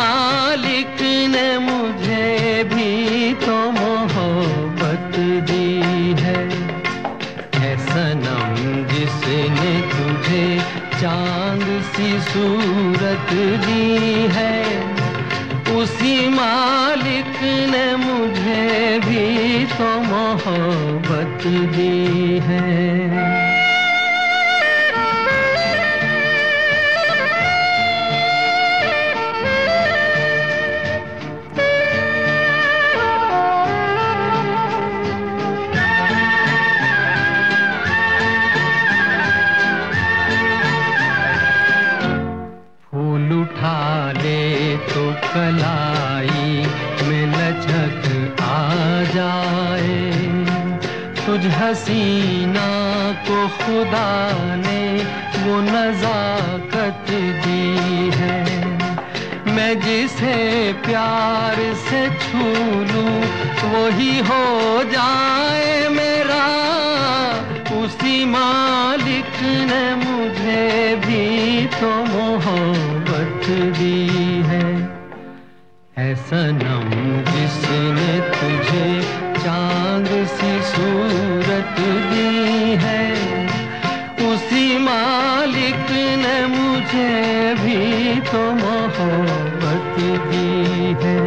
मालिक ने मुझे भी तो मोहब्बत दी है। है सनम जिसने तुझे चांद सी सूरत दी है, उसी मालिक ने मुझे भी तो मोहब्बत दी है। उठा ले तो कलाई में लचक आ जाए, तुझ हसीना को खुदा ने वो नजाकत दी है। मैं जिसे प्यार से छू लूं वही हो जाए मेरा, उसी मालिक ने मुझे भी तो मोहब्बत दी है। है सनम जिसने तुझे चांद सी सूरत दी है, उसी मालिक ने मुझे भी तो मोहब्बत दी है।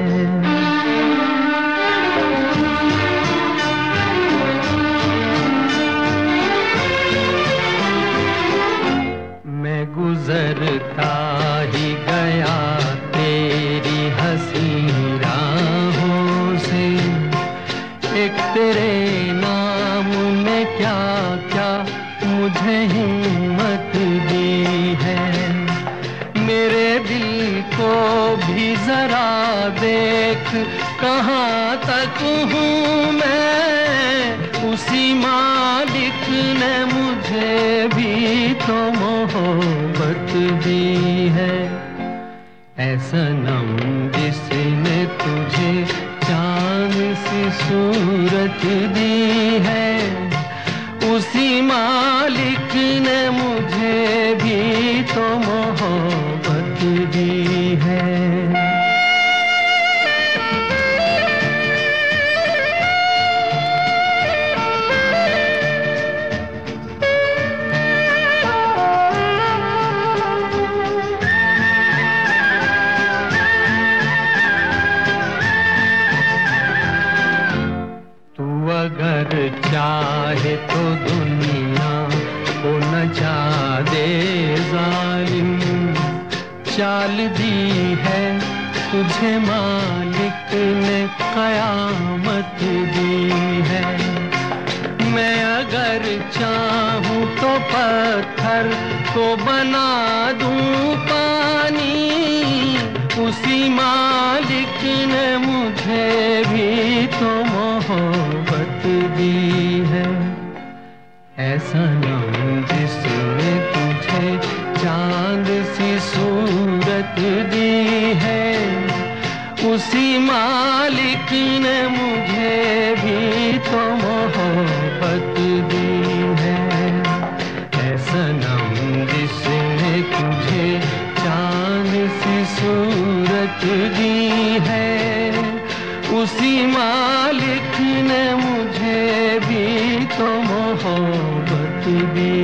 गुजरता ही गया तेरी हंसी राहों से, एक तेरे नाम ने क्या क्या मुझे हिम्मत दी है। मेरे दिल को भी जरा देख कहाँ तक हूँ मैं, उसी मालिक ने मुझे भी तो मोहब्बत दी है। ऐ सनम जिसने तुझे चांद सी सूरत दी है, उसी मालिक ने मुझे भी तो मोहब्बत दी है। अगर चाहे तो दुनिया को नचा दे जालिम, चाल दी है तुझे मालिक ने कयामत दी है। मैं अगर चाहूँ तो पत्थर को बना दूँ पानी, उसी मालिक ने मुझे भी तो मोहब्बत दी है। ऐसा नाम जिसने तुझे चांद सी सूरत दी है, उसी मालिक ने मुझे भी तो मोहब्बत दी है। ऐसा नाम जिसने तुझे चांद सी सूरत दी है, उसी मालिक ने मुझे भी तो मोहब्बत दी।